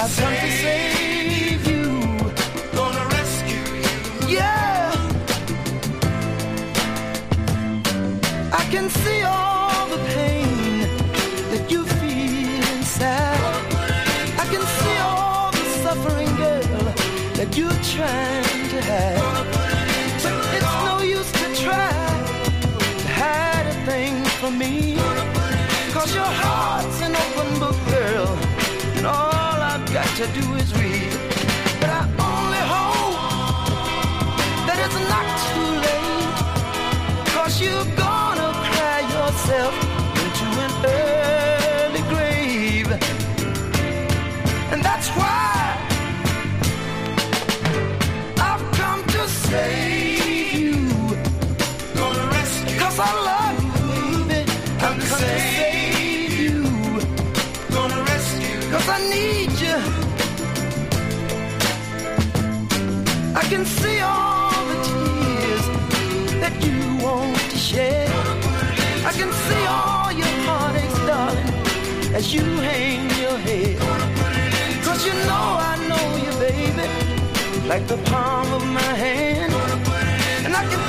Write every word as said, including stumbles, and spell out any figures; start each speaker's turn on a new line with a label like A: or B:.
A: come to save you.
B: Gonna rescue you.
A: Yeah. I can see all the pain that you feel inside. I can see all the suffering, girl, that you're trying to hide. But it's no use to try to hide a thing from me, 'cause your heart's an open book, girl, and all I've got to do is read. But I only hope that it's not too late, 'cause you're gonna cry yourself into an early grave. And that's why I've come to save you.
B: Gonna rescue.
A: 'Cause I love you, baby. I've come to save you.
B: Gonna rescue.
A: 'Cause I need you. I can see all the tears that you want to shed. I can see all your heartaches, darling, as you hang your head. 'Cause you know I know you, baby, like the palm of my hand. And I can